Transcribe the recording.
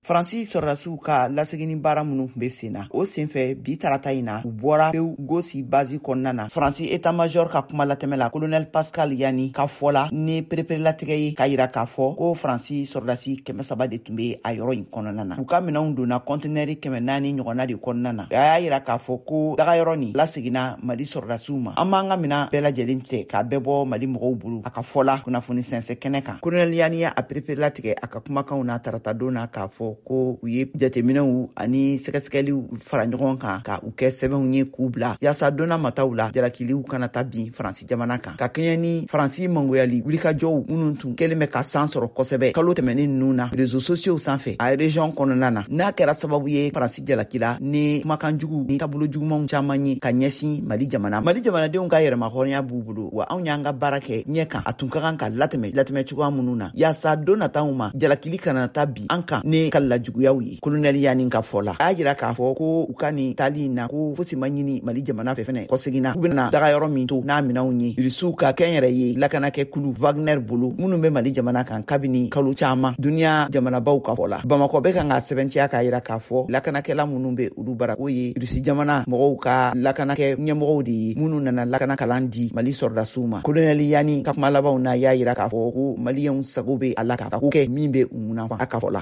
Faransi sɔrɔdasiw ka lasegini baara minnu tun bɛ sen na o senfɛ bi tarata in na u bɔra pewu Gosi base kɔnɔna na. Faransi état-major ka kuma latɛmɛ la colonel Pascal Yani ka fɔla ni pereperelatigɛ ye k'a yira k'a fɔ ko Faransi sɔrɔdasi 300 de tun bɛ a yɔrɔ in kɔnɔna na. U ka minɛnw donna conteneur 400 ɲɔgɔnna de kɔnɔna na. A y'a yira k'a fɔ ko dagayɔrɔ nin laseginna Mali sɔrɔdasiw ma. An b'an ka minɛn bɛɛ lajɛlen cɛ k'a bɛɛ bɔ Mali mɔgɔw bolo, a ka fɔla kunnafoni sɛnsɛ kɛnɛ kan. Colonel Yani y'a pereperelatigɛ a ka kumakanw na tarata don na k'a fɔ ko u ye jateminɛw ani sɛgɛsɛgɛliw fara ɲɔgɔn kan ka u kɛ sɛbɛnw ye k'u bila yaasa donna mataw la jalakiliw kana ta bin Faransi jamana kan ka kɛɲɛ ni Faransi mangoyali wulikajɔw minnu tun kɛlen bɛ ka san sɔrɔ kosɛbɛ kalo tɛmɛnen ninnu na réseaux sociaux sanfɛ a région kɔnɔna na. N'a kɛra sababu ye Faransi jalakila ni kumakan jugu ni taabolo jugumanw caman ye ka ɲɛsin Mali jamana. Mali jamanadenw ka yɛrɛmahɔrɔnya b'u bolo wa anw y'an ka baara kɛ ɲɛ kan a tun ka kan ka latɛmɛ cogoya minnu na yaasa don nataw ma jalakili kana ta bin an kan ni ka lajuguyaw ye. Colonel Yani ka fɔla a yira k'a fɔ ko u ka nin tali na ko fosi ma ɲini Mali jamana fɛ fɛnɛ kɔseginna u bɛna dagayɔrɔ min to n'a minɛnw ye irisiw ka kɛn yɛrɛ ye lakanakɛ kulu Wagner bolo minnu bɛ Mali jamana kan kabini kalo caman. Duniya jamanabaw ka fɔla Bamakɔ bɛ kan ka sɛbɛnciya k'a yira k'a fɔ lakanakɛla minnu bɛ olu bara o ye irisi jamana mɔgɔw ka lakanakɛ ɲɛmɔgɔw de ye minnu nana lakana kalan di Mali sɔrɔdasiw ma. Colonel Yani ka kuma labanw na y'a yira k'a fɔ ko maliyɛnw sago bɛ a la ka ko kɛ min bɛ u munafan a ka fɔla.